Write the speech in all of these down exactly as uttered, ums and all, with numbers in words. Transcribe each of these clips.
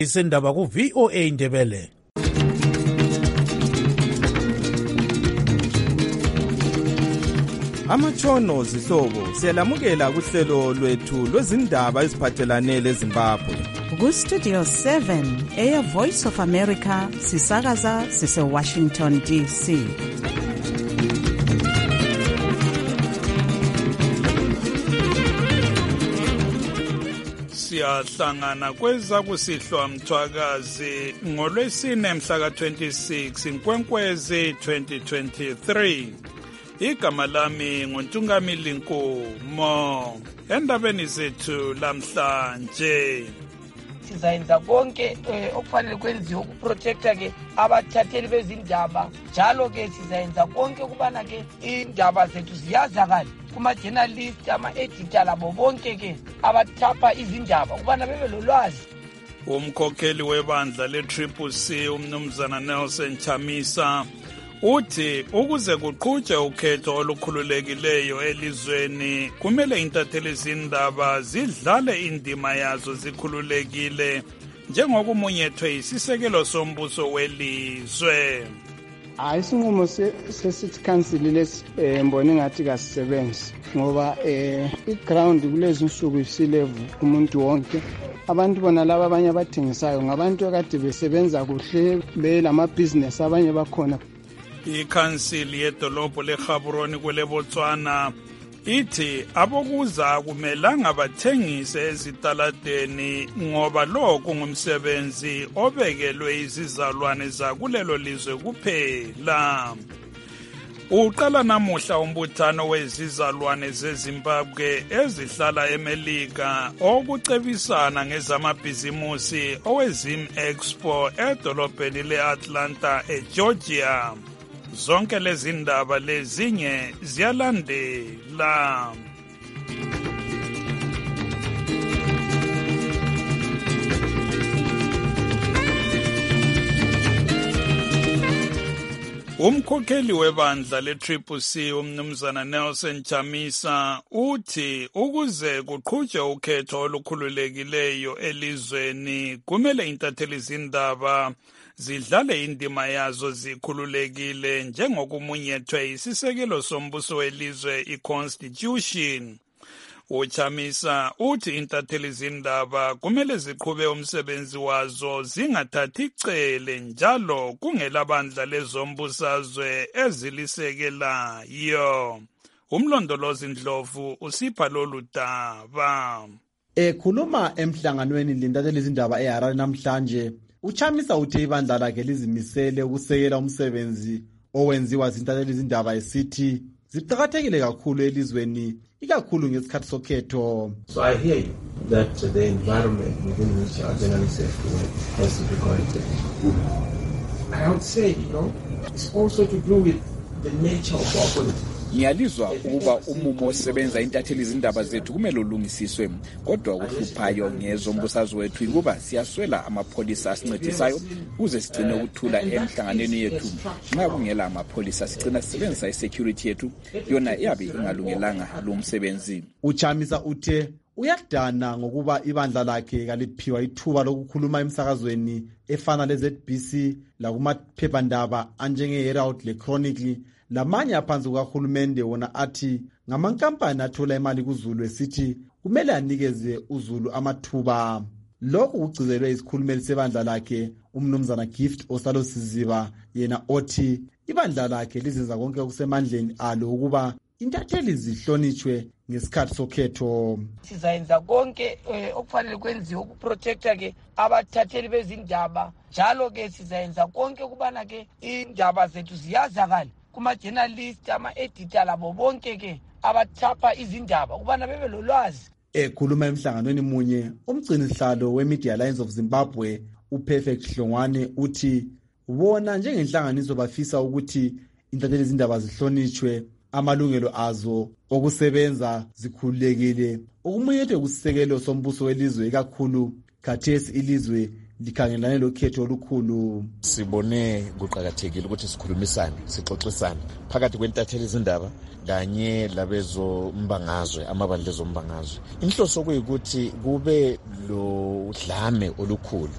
Isendaba ku V O A Ndebele. Amatshono zihlobo siyalamukela kuhlelo lwethu lwezindaba eziphathelane leZimbabwe. Ku Studio seven, Air Voice of America, sisakaza sise Washington D C. Siyahlangana kweza kusihlwa mthwakazi ngolwesine mhla ka twenty-six Nkwenkwezi twenty twenty-three. Igama lami nguNtungamili Nkomo. Endabeni zethu lamhlanje sizayenza konke okufanele kwenziwe ukuprotecta ke abathatheli bezindaba, njalo ke sizayenza konke kubana ke indaba zethu ziyazakala kuma journalist, ama editor labo bonke ke abathapha izindaba kubana bebe lolwazi. Umkhokheli webandla le-Triple C umnumzana Nelson Chamisa uthi ukuze kuqhutshwe ukhetho olukhululekileyo elizweni kumele intatheli zindaba zidlale indima yazo zikhululekile njengokumunyethwe isisekelo sombuso welizwe. Hayi, isinqumo se-City Council lesi mbona ngathi kasisebenzi ngoba i-ground kulezi nsuku isilevu kumuntu wonke. Abantu bona laba abanye abathengisayo ngabantu akade besebenza kuhle belamabhizinesi abanye bakhona. Ikhansili yedolobho leGaborone kwele Botswana ithi abokuza kumelanga bathengise ezitaladeni ngoba lokho ngumsebenzi obekelwe izizalwane zakulelo lizwe kuphela. Uqala namuhla umbuthano wezizalwane zeZimbabwe ezihlala eMelika okucebisana ngezamabhizimusi owezim Expo edolobheni le-Atlanta eGeorgia. Zonke lezi ndaba lezinye ziyalandela. Umkhokheli webandla le-Triple C umnumzana Nelson Chamisa uthi ukuze kuqhutshwe ukhetho olukhululekileyo elizweni kumele intatheli zindaba zidlale indima yazo zikhululekile njengokumunyethwe isisekelo sombuso welizwe i-Constitution. Uchamisa uthi intatheli zindaba kumele ziqhube umsebenzi wazo zingathathi icele njalo kungelabandla lezombusazwe ezilisekelayo. Umlondolozi Ndlovu usipha lolu daba. Ekhuluma emhlanganweni lintatheli zindaba eHarare namhlanje, Uchamisa uthe ibandla lakhe lizimisele ukusekela umsebenzi owenziwa zintatheli zindaba esithi ziqakathekile kakhulu elizweni ikakhulu ngesikhathi sokhetho. So I hear you that the environment within which our journalists have to work has to be corrected. I would say, you know, it's also to do with the nature of our politics. Ngiyalizwa ukuba umumo osebenza intatheli izindaba zethu kumele ulungisiswe, kodwa ukuhluphayo ngezombusazwe wethu ukuba siyaswela amapholisa asincedisayo ukuze sigcine ukuthula emhlanganweni yethu. Nxa kungela amapholisa sigcina sisebenzisa isecurity yethu yona iyabe ingalungelanga lo msebenzi. Uchamisa uthe uyadana ngokuba ibandla lakhe kaliphiwa ithuba lokukhuluma emsakazweni efana le-Z B C lakumaphephandaba anjenge-Herald le-Chronicle lamanye aphansi kukahulumende wona athi ngamankampani athola imali kuZulu esithi kumele anikeze uZulu amathuba. Lokhu kugcizelwe isikhulumeli sebandla lakhe umnumzana Gift Osalo Siziba, yena othi ibandla lakhe lizenza konke okusemandleni alo ukuba intatheli zihlonitshwe ngesikhathi sokhetho. Sizayenza konke okufanele kwenziwe ukuprotecta ke abathatheli bezindaba, njalo ke sizayenza konke kubana ke indaba zethu ziyazakala kuma journalist, ama editor labo bonke ke abathapha izindaba kubana bebe lolwazi. Ekhuluma emhlanganweni munye, umgcini sihlalo weMedia Alliance of Zimbabwe uPerfect Hlongwane uthi bona njengenhlanganiso bafisa ukuthi intatheli izindaba zihlonitshwe, amalungelo azo okusebenza zikhululekile, ukumunyethwe kusisekelo sombuso welizwe ikakhulu khathesi ilizwe likhangelane lokhetho olukhulu. Sibone kuqakathekile ukuthi sikhulumisane, sixoxisane phakathi kwentatheli izindaba kanye labezo mbangazwe, amabandla ezombangazwe. Inhloso kuyikuthi kube lo dlame olukhulu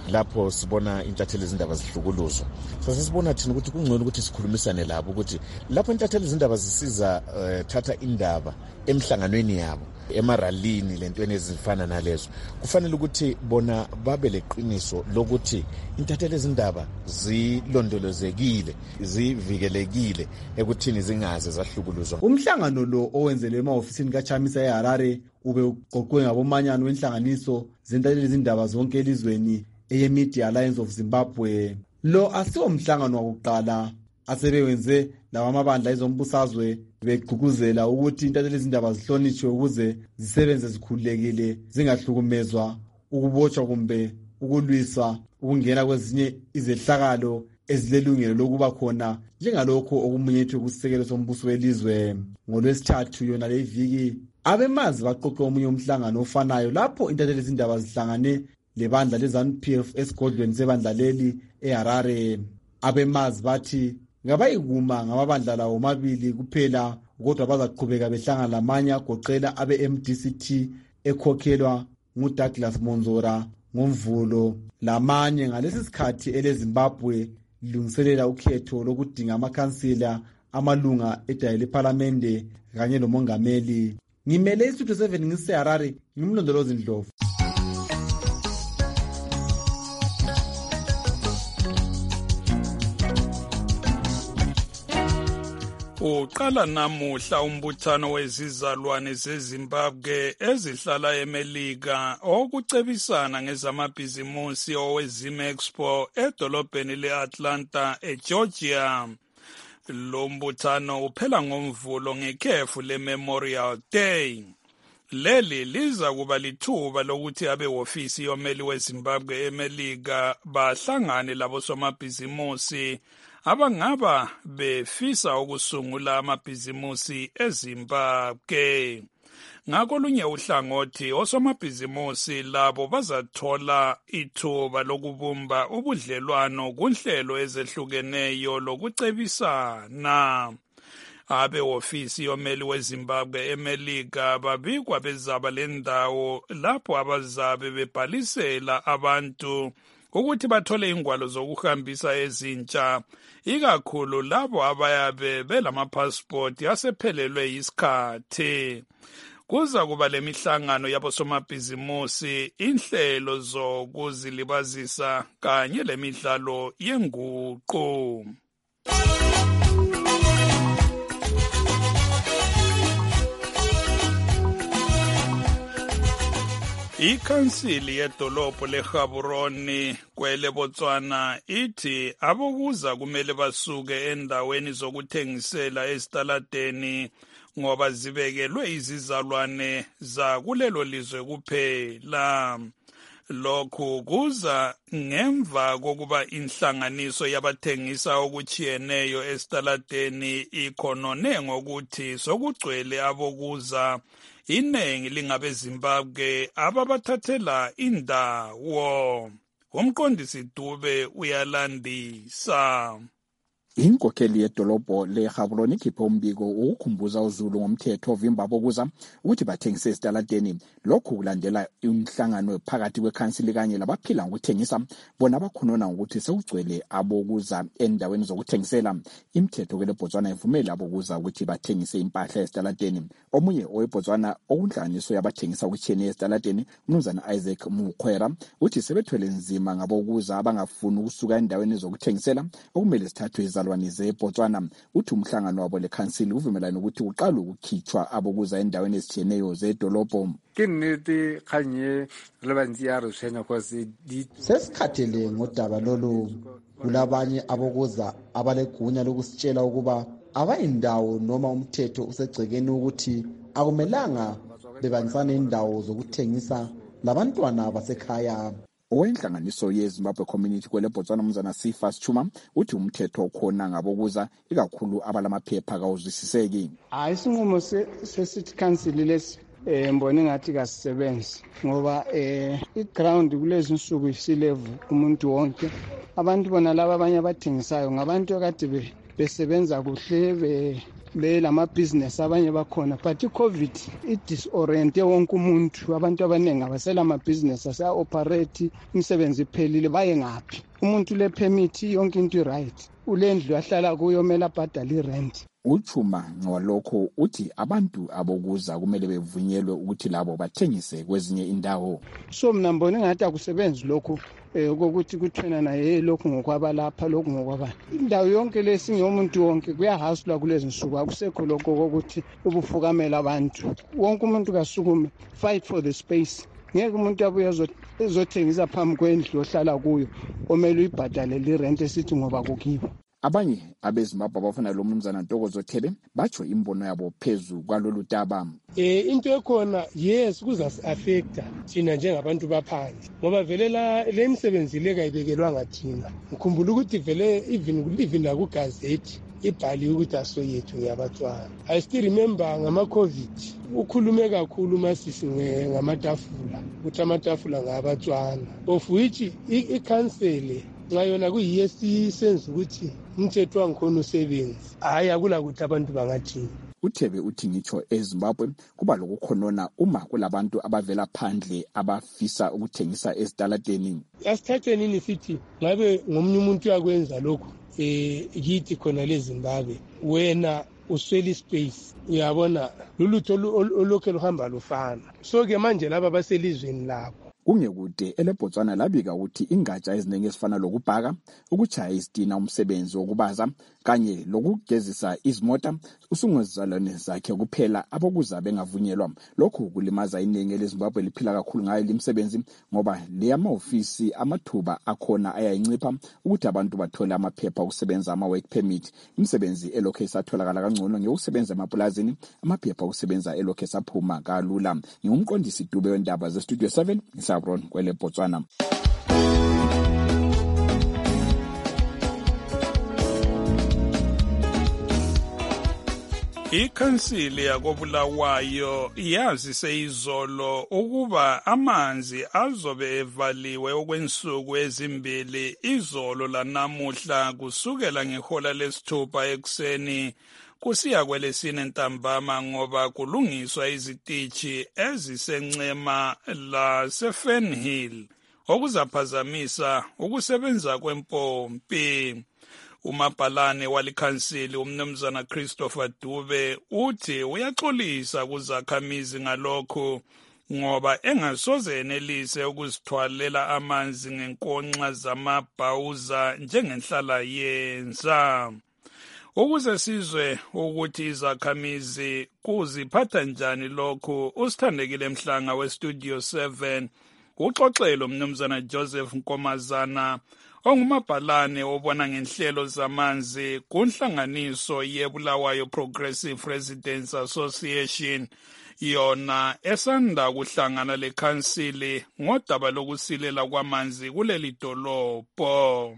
lapho sibona intatheli izindaba zihlukuluzwa. So sesibona thina ukuthi kungcono ukuthi sikhulumisane labo ukuthi lapho intatheli izindaba zisiza uh, thatha indaba emhlanganweni yabo emaralini lentweni ezifana nalezo, kufanele ukuthi bona babe leqiniso lokuthi intatheli izindaba zilondolozekile, zivikelekile ekuthini zingaze zahlukuluzwa. Umhlangano lo owenzelwe ema-ofisini kaChamisa eHarare ube uqoqwe ngabomanyano wenhlanganiso zentatheli izindaba zonke elizweni eye-Media Alliance of Zimbabwe. Lo asiwo mhlangano wakuqala asebewenze lawa amabandla ezombusazwe begqugquzela ukuthi intatheli izindaba zihlonishwe ukuze zisebenze zikhululekile, zingahlukumezwa, ukubotshwa kumbe ukulwisa ukungena kwezinye izehlakalo ezilelungelo lokuba khona njengalokho okumunyethwe kusisekelo sombuso welizwe. NgoLwesithathu yona le viki abemazi baqoqe omunye umhlangano ofanayo lapho intatheli izindaba zihlangane lebandla leZANU P F esigodlweni sebandla leli eHarare. Abemazi bathi ngabayikuma ngamabandla lawo omabili kuphela, kodwa bazaqhubeka behlangana lamanye agoqela abe-M D C T ekhokhelwa nguDouglas Monzora ngoMvulo. Lamanye ngalesi sikhathi eleZimbabwe lilungiselela ukhetho lokudinga amakhansila, amalunga edayi lePhalamende kanye lomongameli. Ngimele iStudio seven ngiseHarare, ngimlondolozi Ndlovu. Uqala namuhla umbuthano wezizalwane zeZimbabwe ezihlala eMelika okucebisana ngezamabhizimusi owezim Expo edolobheni le-Atlanta eGeorgia. Lo mbuthano uphela ngoMvulo ngekhefu le-Memorial Day. Leli liza kuba lithuba lokuthi abehofisi yomeli weZimbabwe eMelika bahlangane labo somabhizimusi abangaba befisa ukusungula amabhizimusi eZimbabwe. Ngakolunye uhlangothi osomabhizimusi labo bazathola ithuba lokubumba ubudlelwano kunhlelo ezehlukeneyo lokucebisana. Abehofisi yomeli weZimbabwe eMelika babikwa bezaba lendawo lapho abazabe bebhalisela abantu ukuthi bathole ingwalo zokuhambisa ezintsha, ikakhulu labo abayabe belamapasipoti asephelelwe yisikhathi. Kuza kuba lemihlangano yabosomabhizimusi, inhlelo zokuzilibazisa kanye lemidlalo yenguqu. Ikhansili yedolobho leGaborone kwele Botswana ithi abokuza kumele basuke endaweni zokuthengisela ezitaladeni ngoba zibekelwe izizalwane za kulelo lizwe kuphela. Lokhu kuza ngemva kokuba inhlanganiso yabathengisa okuchiyeneyo ezitaladeni ikhonone ngokuthi sokugcwele abokuza iningi lingabe Zimbabwe ababathathela indawo. Umqondisi Dube uyalandisa. Inkokheli yedolobho leGaborone ikhiphe umbiko ukukhumbuza uZulu ngomthetho ovimba abokuza ukuthi bathengise esitaladeni. Lokhu kulandela umhlangano phakathi kwekhansili kanye labaphila ngokuthengisa, bona bakhonona ukuthi sekugcwele abokuza endaweni zokuthengisela. Imithetho kwele Botswana ivumela abokuza ukuthi bathengise impahla esitaladeni. Omunye oweBotswana okunhlanganiso yabathengisa okuchiyene esitaladeni, uMnumzana Isaac Mukhwera, uthi sebethwele nzima ngabokuza abangafuni ukusuka endaweni zokuthengisela okumele sithathwe izalwane zeBotswana. Uthi umhlangano wabo lekhansili uvumelana ukuthi uqala ukukhitshwa abokuza endaweni ezitshiyeneyo zedolobho. Sesikhathele ngodaba lolu, kulabanye abokuza abalegunya lokusitshela ukuba abayindawo noma umthetho usegcekeni ukuthi akumelanga bebanisane indawo zokuthengisa labantwana basekhaya. Owenhlanganiso yeZimbabwe Community kwele Botswana uMnumzana Sifas Chuma uthi umthetho okhona ngabokuza ikakhulu abalamaphepha kawuzwisiseki. Hayi, isinqumo se-City Council lesi eh mbona ngathi kasisebenzi ngoba eh iground kulezi insuku isilevu umuntu wonke. Abantu bona laba abanye abathengisayo ngabantu akade besebenza kuhle le lamabhizinesi abanye bakhona, but i-covid i-disoriente wonke umuntu. Abantu abaningi abasela amabhizinesi asa-operate, imisebenzi iphelile, baye ngaphi? Umuntu le permit yonke into right, ule ndlu ahlala kuyo mele abhadale i-rent. Uchuma ngolokho uthi abantu abokuza kumele bevunyelwe ukuthi labo bathengise kwezinye indawo. So mina mbona engathi akusebenzi lokho eh ukuthi kuthena na hey lokho ngokwabalapha lokho ngokwabani. Indawo yonke lesi ngomuntu wonke kuyahasula kulezi nsuku, akusekho lokho ukuthi ubufukamela abantu. Wonke umuntu kasukume, fight for the space. Ngeke umuntu abuye ezothengisa phambi kwendlu ohlala kuyo omele uyibhadale le rent esithi ngoba kukibo. Abanye abezimbabwe abafana lo mnumzana Ntokozo Thebe batsho imbono yabo phezu kwalolu daba. Eh into ekhona yes kuza affecta thina njengabantu baphandle ngoba vele la le misebenzi le kayibekelwanga thina. Ngikhumbula ukuthi vele even even la ku gazette ibhali ukuthi asoyethu yabatswana. I still remember ngama covid ukhulume kakhulu masisi ngamatafula ukuthi amatafula ngabatswana, of which i-council ngayona kuyiyesi senze ukuthi umthetho wangikhona usebenzi, hayi akula ukuthi abantu bangathini. uThebe uthi ngitsho eZimbabwe kuba lokukhonona uma kulabantu abavela phandle abafisa ukuthengisa ezitaladeni. Asithatheni ini sithi ngabe ngomunye umuntu yakwenza lokho eh kithi khona leZimbabwe wena usweli space uyabona lulutho olokho luhamba lufana. So ke manje laba baselizweni labo kungekude eleBotswana labika ukuthi ingatsha eziningi ezifana lokubhaka, ukuchaya isitina, umsebenzi wokubaza kanye lokugezisa izimota usungezalwane zakhe kuphela abokuza bengavunyelwa. Lokhu kulimaza iningi leZimbabwe liphila kakhulu ngayo limsebenzi ngoba le amaofisi amathuba akhona ayayincipha ukuthi abantu bathole amaphepha okusebenza ama work permit. Imsebenzi elokho isatholakala kangcono ngekusebenza emapulazini, amaphepha okusebenza elokho esaphuma kalula. Ngumqondisi Dube wendaba ze Studio seven Sabron kwele Botswana. Ikhansili yakobulawayo yazise izolo ukuba amanzi azobe evaliwe okwensuku ezimbili izolo lanamuhla kusukela ngehola lesithupha ekseni kusiya kwelesine ntambama ngoba kulungiswa izitishi ezisencema la Fernhill okuzaphazamisa ukusebenza kwempompi. Umabhalane walikhansili umnumzana Christopher Dube uthi uyaxolisa kuzakhamizi ngalokho ngoba engasoze enelise ukuzithwalela amanzi ngenkonxa zamabhawuza njengenhlala yenza. Ukuze sizwe ukuthi izakhamizi kuziphatha njani lokho, usithandekile Mhlanga weStudio seven uxoxelo umnumzana Joseph Nkomazana ongumabhalane obona ngenhlelo zamanzi kunhlanganiso yeBulawayo Progressive Residents Association yona esanda kuhlangana lekhansili ngodaba lokusilela kwamanzi kuleli dolobho.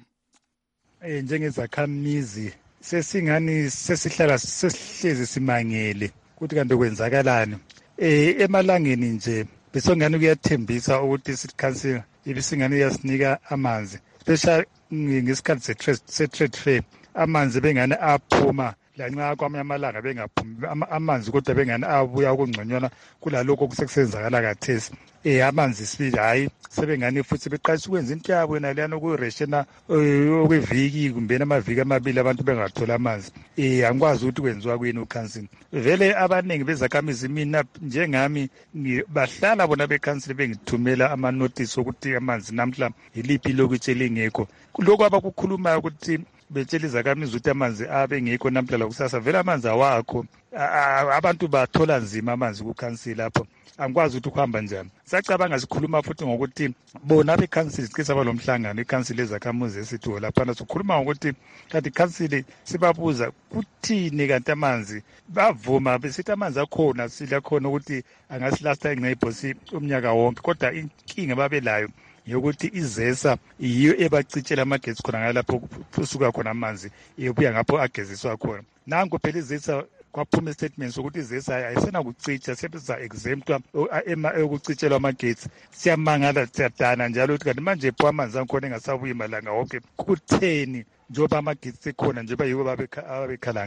Eh njengezakhamizi sesingani sesihlala sesihlezi simangele ukuthi kanti kwenzakalani. Eh emalangeni nje besongani kuyathembisa ukuthi isikhansili ibisingani yasinika amanzi special ngesikhathi se-trade fair amanzi bengane aphuma lanxa kwamanye amalanga bengaphumi amanzi kodwa bengane abuya okungconywana kulalokho kusekusenzakala kathesi. Eh amanzi sibili hayi sebengane futhi beqalisa ukwenza into yabo naliyana kureshena okweviki kumbe amaviki amabili abantu bengathola amanzi. Eh angikwazi ukuthi kwenziwa kuyini ukhansili. Vele abaningi bezakhamizi mina njengami bahlala bona bekhansili bengithumela ama notice ukuthi amanzi namhla iliphi lokuthi lingekho. Lokho abakukhuluma ukuthi betshela izakhamizi ukuthi amanzi abe ngekho namhla kusasa vele amanzi awakho. Abantu bathola nzima amanzi kukhansili lapho. Angikwazi ukuthi ukuhamba njani. Sacabanga sikhuluma futhi ngokuthi bona bekhansili sicisa balomhlangano ikhansili ezakhamuzi esitho lapha sikhuluma ngokuthi kanti ikhansili sibabuza kuthini kanti amanzi bavuma besithi amanzi akhona sila khona ukuthi angasilasta ingcayibhosi umnyaka wonke kodwa inkinga babelayo yokuthi izesa iyo ebacitshela amagetsi khona ngalapho kusuka khona amanzi iyobuya ngapho ageziswa khona. Nango phela izesa kwaphuma statements ukuthi izesa ayisena kucicha sebenza exemptwa ukucitshelwa amagetsi. Siyamangala siyadana njalo ukuthi kanti manje pho amanzi akhona engasabuyi malanga wonke kutheni njoba amagetsi ekhona nje bayibo babekhala ngawo.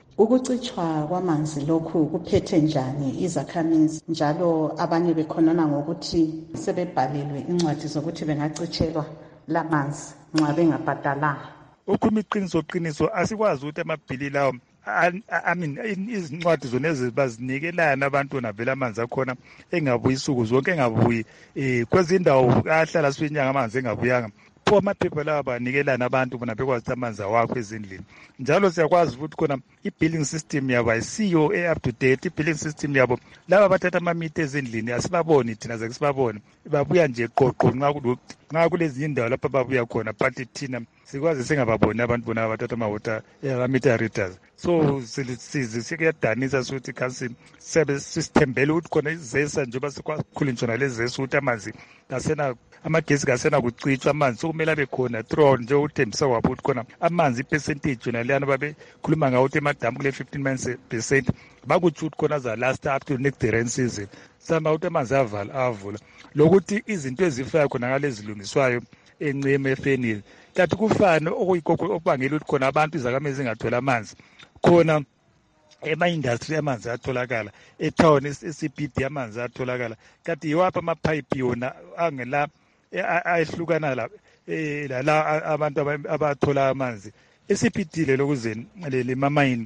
Ukucitshwa kwamanzi lokhu kuphethe njani izakhamizi njalo abanye bekhonona ngokuthi sebebhalelwe incwadi zokuthi bengacitshelwa lamanzi nxa bengabhadalanga. Ukhuluma iqiniso qiniso asikwazi ukuthi amabhili lawo I mean izincwadi zona ezibazinikelana abantu navela amanzi akhona engabuyi isuku zonke engabuyi eh kwezindawo ahlala sinyanga amanzi engabuyanga pho amaphepha lawa banikelana abantu bona bekwazi amanzi awakho ezindlini njalo siyakwazi ukuthi khona i-billing system yabo ayisiyo e-up to date. I-billing system yabo laba bathatha amamitha ezindlini asibaboni thina zasibabone babuya nje qoqo nxa nxa kulezi indawo lapha babuya khona but thina sikwazi singababoni abantu bona abathatha ama-water ama-meter readers. So size sikuyadanisa sokuthi council sebe sisithembele ukuthi khona izesa njengoba sikwakhulu njona lezesa ukuthi amanzi kasena amagesi kasena kucitshwa amanzi sokumele abe khona throughout nje uthembisa wabo ukuthi khona amanzi ipercentage yona leyana babekhuluma ngawo ukuthi emadamu kule fifteen percent bakutsho ukuthi khona za last up to next rain season samba ukuthi amanzi avala avula lokuthi izinto ezifaya khona ngalezilungiswayo enceme efenile kanti kufana okuyikho okubangela ukuthi khona abantu izakhamizi zingathola amanzi khona ema-industry amanzi atholakala etown e-C B D amanzi atholakala kanti yiwaphi amapipe yona angela ayehlukana la la abantu abathola amanzi e-C B D lelo kuzeni le mamayini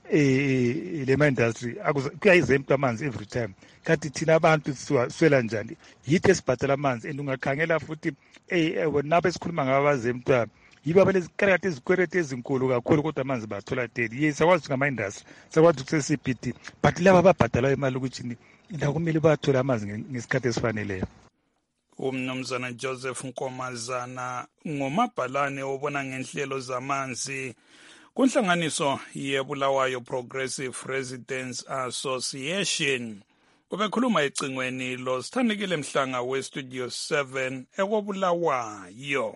eh le ma-industry kuyayizempta amanzi every time kanti thina abantu swela njani yithi esibhatala amanzi and ungakhangela futhi eh nabo esikhuluma ngabazempta yiba belezikhathi ezikwerete ezinkulu kakhulu kodwa amanzi bathola daily. Yes sakwazi ngama-industry sakwazi kuse-C B D but laba babhadalayo imali ukuthi la kumele bathola amanzi ngesikhathi esifaneleyo. Umnumzana Joseph Nkomazana ngomabhalane obona ngenhlelo zamanzi kunhlanganiso yeBulawayo Progressive Residents Association. Ubekhuluma ecingweni lo Sithandekile Mhlanga we-Studio seven ekobulawayo.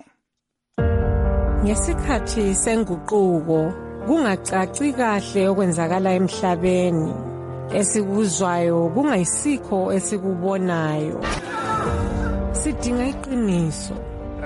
Ngesikhathi senguquko kungacaci kahle okwenzakala emhlabeni esikuzwayo kungayisikho esikubonayo sidinga iqiniso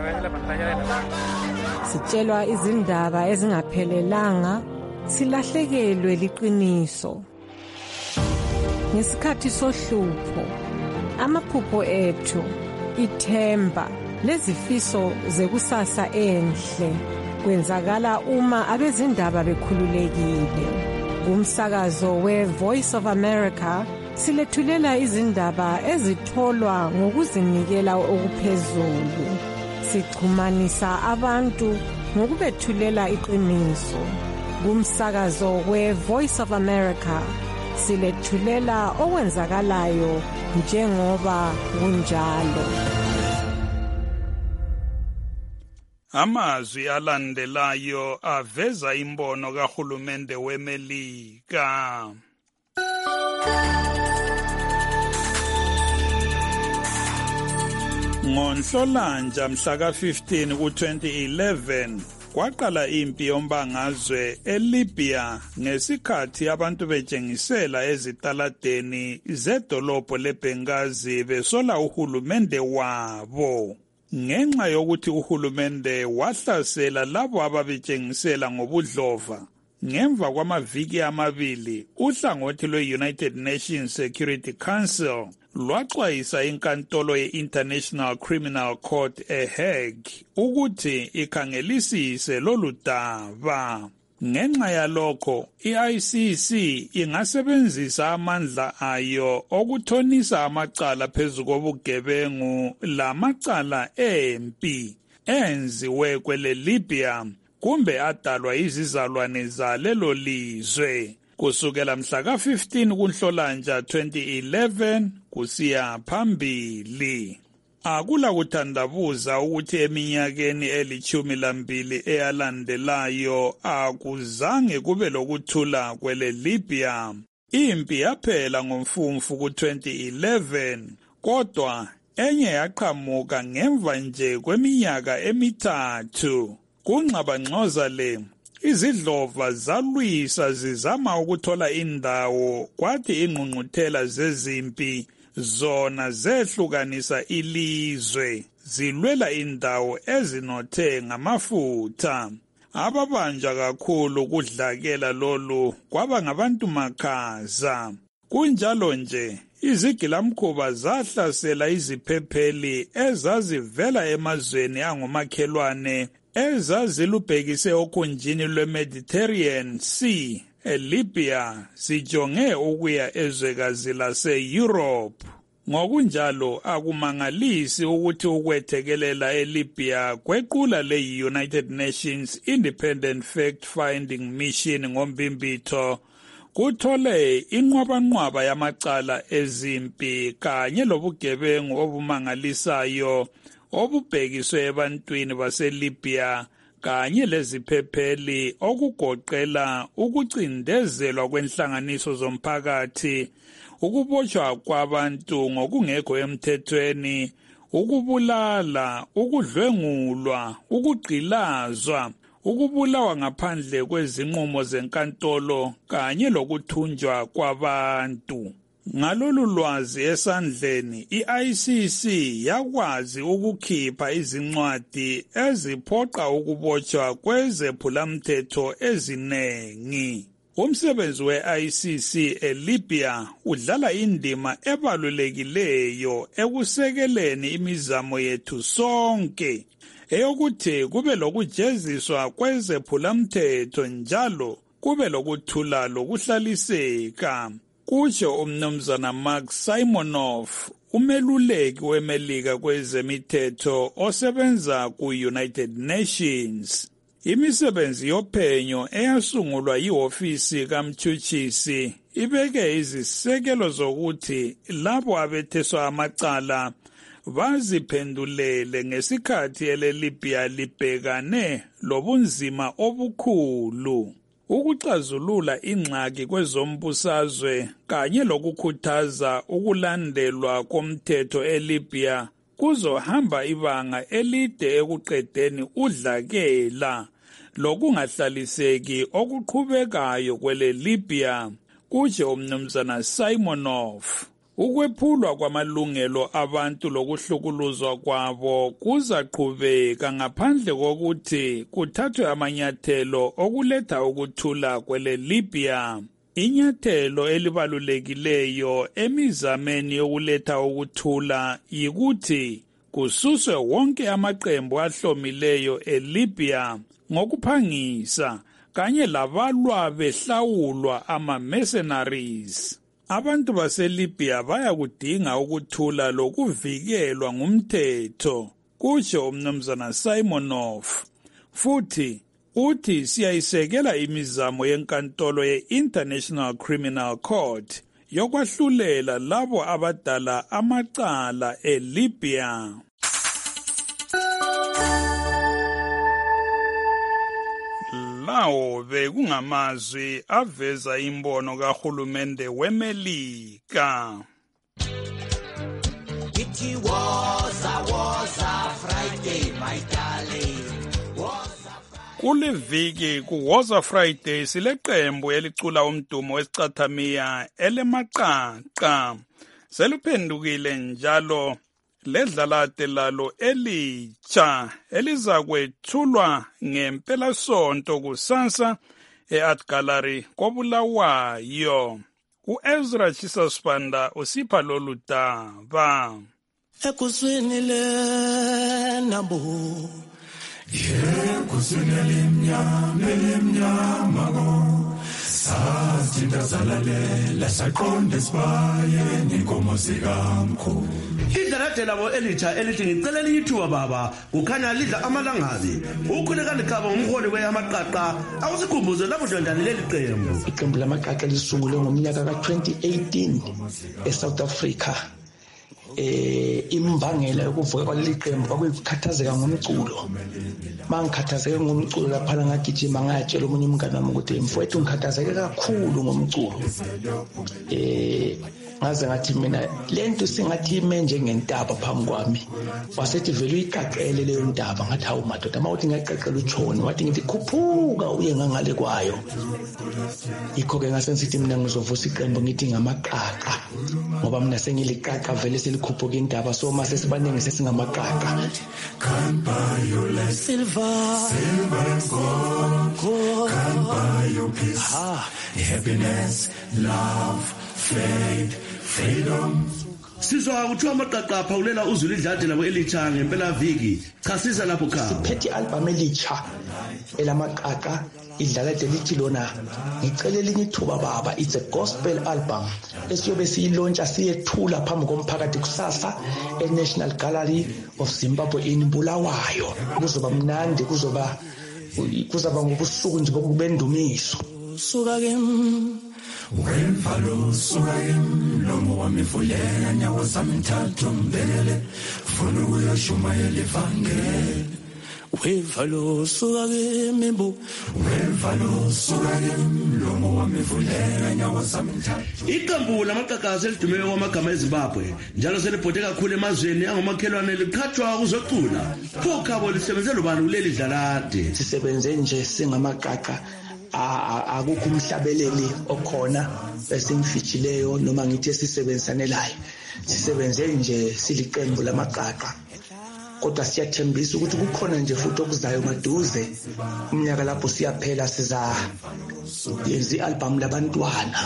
sitshelwa izindaba ezingaphelelanga silahlekelwe liqiniso ngesikhathi sohlupho amaphupho ethu ithemba lezifiso zekusasa enhle kwenzakala uma abezindaba bekhululekile. Kumsakazo we-Voice of America silethulela izindaba ezitholwa ngokuzinikela okuphezulu. Sixhumanisa abantu ngokubethulela iqiniso. Kumsakazo we-Voice of America silethulela okwenzakalayo njengoba kunjalo. Amazwi alandelayo aveza imbono kahulumende weMelika. Ngonhlolanja mhla ka fifteen ku twenty eleven kwaqala impi yombangazwe eLibya ngesikhathi abantu betshengisela ezitaladeni zedolobho leBenghazi besola uhulumende wabo. Ngenxa yokuthi uhulumende wahlasela labo ababetshengisela ngobudlova ngemva kwamaviki amabili uhlangothi lwe-United Nations Security Council lwaxwayisa inkantolo ye-International Criminal Court eHague ukuthi ikhangelisise lolu daba. Ngenxa yalokho i-I C C ingasebenzisa amandla ayo okuthonisa amacala phezu kobugebengu lamacala empi enziwe kwele Libya kumbe adalwa izizalwane zalelo lizwe kusukela mhla ka fifteen kuNhlolanja twenty eleven kusiya phambili. Akula kuthandabuza ukuthi eminyakeni elithumi lambili eyalandelayo akuzange kube lokuthula kwele Libya. Impi yaphela ngomfumfu ku twenty eleven kodwa enye yaqhamuka ngemva nje kweminyaka emithathu. Kungxabangxoza le izidlova zalwisa zizama ukuthola indawo kwathi ingqungquthela zezimpi zona zehlukanisa ilizwe zilwela indawo ezinothe ngamafutha. Ababanja kakhulu kudlakela lolu kwaba ngabantu makhaza. Kunjalo nje izigilamkhuba zahlasela iziphepheli ezazivela emazweni angomakhelwane ezazilubhekise okhunjini lweMediterranean Sea eLibya zijonge ukuya ezwekazi lase-Europe. Ngokunjalo akumangalisi ukuthi ukwethekelela eLibya kwequla le-United Nations Independent Fact-Finding Mission ngombimbitho kuthole inqwabanqwaba yamacala ezimpi kanye lobugebengu obumangalisayo obubhekiswe ebantwini baseLibya kanye leziphepheli okugoqela ukucindezelwa kwenhlanganiso zomphakathi, ukubotshwa kwabantu ngokungekho emthethweni, ukubulala, ukudlwengulwa, ukugqilazwa, ukubulawa ngaphandle kwezinqumo zenkantolo kanye lokuthunjwa kwabantu. Ngalolu lwazi esandleni, i-I C C yakwazi ukukhipha izincwadi eziphoqa ukubotshwa kwezephulamthetho ezinengi. Umsebenzi we-I C C eLibya udlala indima ebalulekileyo ekusekeleni imizamo yethu sonke eyokuthi kube lokujeziswa kwezephulamthetho njalo kube lokuthula lokuhlaliseka. Kutsho umnumzana Mark Simonoff, umeluleki weMelika kwezemithetho osebenza ku-United Nations. Imisebenzi yophenyo eyasungulwa yihofisi kamtshutshisi ibeke izisekelo zokuthi labo abetheswa amacala baziphendulele ngesikhathi eleLibya libhekane lobunzima obukhulu. Ukuxazulula ingxaki kwezombusazwe kanye lokukhuthaza ukulandelwa komthetho eLibya kuzohamba ibanga elide ekuqedeni udlakela lokungahlaliseki okuqhubekayo kweleLibya, kutsho umnumzana Simonoff. Ukwephulwa kwamalungelo abantu lokuhlukuluzwa kwabo kuzaqhubeka ngaphandle kokuthi kuthathwe amanyathelo okuletha ukuthula kweleLibya. Inyathelo elibalulekileyo emizameni yokuletha ukuthula yikuthi kususwe wonke amaqembu ahlomileyo eLibya ngokuphangisa kanye labalwa behlawulwa ama-mercenaries. Abantu baseLibya bayakudinga ukuthula lokuvikelwa ngumthetho, kutsho umnumzana Simonoff. Futhi uthi siyayisekela imizamo yenkantolo ye-International Criminal Court yokwahlulela labo abadala amacala eLibya. Lawo bekungamazwi aveza imbono kahulumende weMelika. It was a was a Friday, my darling. Kuliviki kuWoza Friday sileqembu elicula umdumo wesicathamiya elemaqaqa. Seluphendukile njalo ledlalate lalo elitsha elizakwethulwa ngempelasonto kusasa e-Art Gallery koBulawayo. U-Ezra Chisasbanda usipha lolu daba. Ekuswini le nambu yekuswini lemnyama lemnyama go sasithinta salalela saqonda sibaye inkomo zikamkhulu. Idlalade labo elitsha elithi ngicelela ithuba baba kukhanya lidla amalangabi ukhuleka likhaba ngomholi weyamaqaqa awusikhumbuze labo ndondana leli qembu. Iqembu lamaqaqa lisungulwe ngomnyaka ka twenty eighteen eSouth Africa. Eh imbangela yokuvuka kwaleli qembu kwakukhathazeka ngomculo. Mangikhathazeke ngomculo lapha ngagijima ngatshela omunye umngane wami ukuthi mfowethu ngikhathazeke kakhulu ngomculo. Eh ngaze ngathi mina lento singathi ime njengentaba phambi kwami wasethi vele uyiqaqele leyo ntaba ngathi hawu madoda mawuthi ngiyaqaqela uJohn wathi ngithi khuphuka uye ngangale kwayo ikho ke ngase ngithi mina ngizovusa iqembu ngithi ngamaqaqa ngoba mina sengiliqaqa vele selikhuphuka intaba so mase sibaningi sesingamaqaqa can't buy your life silver silver and gold can't buy your peace ah. Happiness love faith freedom Sizwa ukuthi amaqaqa phawulela uzulu idlade labo elitsha ngempela viki chasisa lapho khaya siphethe album elitsha elamaqaqa idlala delithi lona ngicela elinye ithuba baba it's a gospel album esiyobe siyilontsha siyethula phambi komphakathi kusasa eNational Gallery of Zimbabwe in Bulawayo kuzoba mnandi kuzoba kuzoba ngobusuku nje bokubendumiso suka ke wemvalo suka ke mlomo wami vulela nyawo zami ntathu mbelele funa ukuyoshumayela ivangeli wemvalo suka ke membo wemvalo suka ke mlomo wami vulela nyawo zami ntathu iqembu lamaqaqa selidumele kwamagama eZimbabwe njalo selibhode kakhulu emazweni angomakhelwane liqhathwa kuzocula pho khabo lisebenzele ubani kuleli dlalade sisebenze nje singamaqaqa akukho umhlabeleli okhona esimfijileyo noma ngithi sisebenzisanelayo sisebenze nje siliqembu lamaqaqa kodwa siyathembisa ukuthi kukhona nje futhi okuzayo maduze umnyaka lapho siyaphela siza yenza i-album labantwana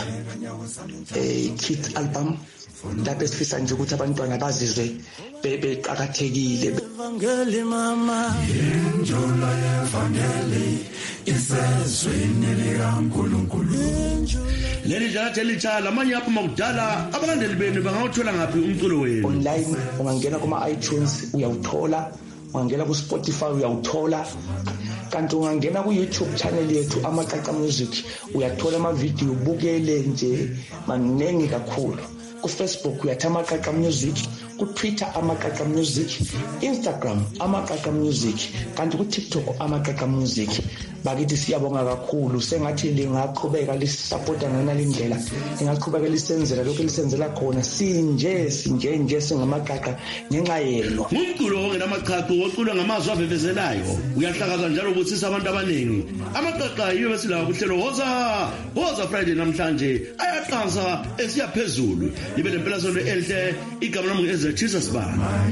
eh kids album lapho sifisa nje ukuthi abantwana bazizwe beqhakathekile evangeli mama injola evangeli isezweni likaNkulunkulu leli dlala elitshala amanye apha makudala abalandeli benu bangawuthola ngaphi umculo wenu online ungangena kuma iTunes uyawuthola ungangena ku Spotify uyawuthola kanti ungangena ku YouTube channel yethu amaqaqa music uyathola ama video ubukele nje maningi kakhulu ku Facebook uyathi amaqaqa music ku Twitter amaqaqa music Instagram amaqaqa music kanti ku TikTok amaqaqa music bakithi siyabonga kakhulu sengathi lingaqhubeka lisupporta ngana lendlela lingaqhubeka lisenzela lokho lisenzela khona sinje sinje nje singamaqaqa ngenxa yelo umculo ongenamaqhaqa oculwa ngamazwi avevezelayo uyahlakaza njalo ubuthisa abantu abaningi amaqaqa yiyo besilawo kuhlelo woza woza Friday namhlanje ayaqanza esiyaphezulu libe lempela sonto enhle igama lami ngize Jesus ba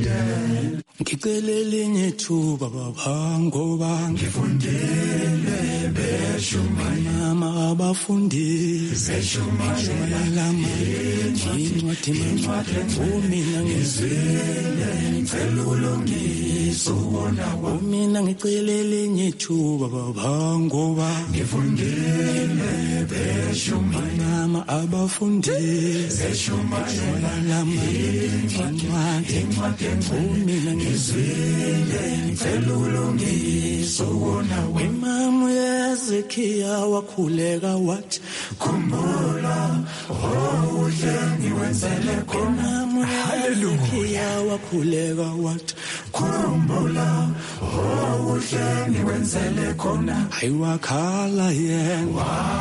ngicela elinye ithuba baba ngoba ngifundile beshumaya mama abafundisi beshumaya lama incwadi incwadi mina ngizwile ngicela ulungiso wona mina ngicela elinye ithuba baba ngoba ngifundile beshumaya mama abafundisi beshumaya lama incwadi incwadi mina ngizwile ngicela ulungiso wona wemama Hezekiya wakhuleka wathi khumbula uhle ngiwenzele khona Hezekiya wakhuleka wathi khumbula uhle ngiwenzele khona ayiwakhala yena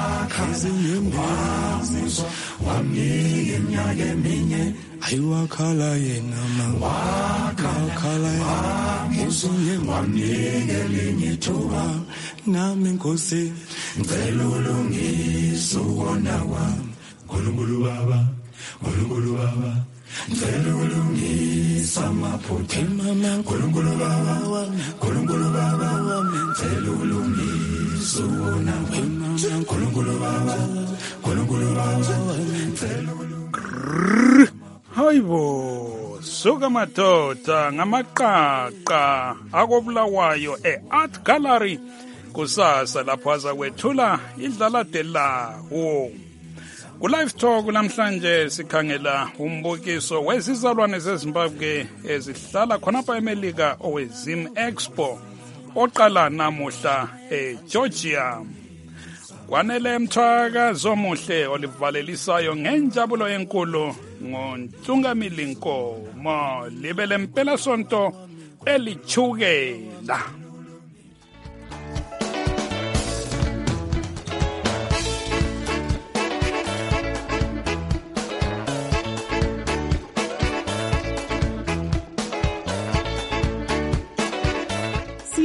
wakhazinyembezi wamnika iminyaka eminye ayiwakhala yena mama wakhala yena wamnika elinye ithuba nami Nkosi ngicela ulungiso wona wami Nkulunkulu baba Nkulunkulu baba ngicela ulungisa amaphutha mama Nkulunkulu baba Nkulunkulu baba ngicela ulungiso wona wami Nkulunkulu baba Nkulunkulu baba ngicela hayibo suka madoda ngamaqaqa akobulawayo e-Art Gallery kusasa lapho aza kwethula idlalade lawo ku-live talk namhlanje sikhangela umbukiso wezizalwane zeZimbabwe ezihlala khonapha eMelika owezim expo oqala namuhla eGeorgia kwanele mthwaka zomuhle olivalelisayo ngenjabulo enkulu ngontungamili nkomo libe lempela sonto elichukela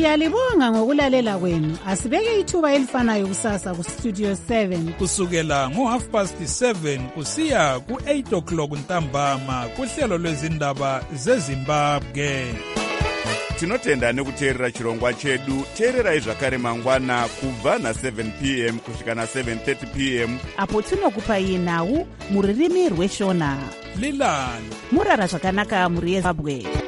Siyalibonga ngokulalela kwenu. Asibeke ithuba elifanayo kusasa ku Studio seven. Kusukela ngo half past seven kusiya ku eight o'clock ntambama kuhlelo lwezindaba zeZimbabwe. Tinotenda nekuteerera chirongwa chedu. Teererai zvakare mangwana kubva na seven p m kusvika na seven thirty p m apo tinokupai nhau muririmi rweshona. Lilani murara zvakanaka muri yeZimbabwe.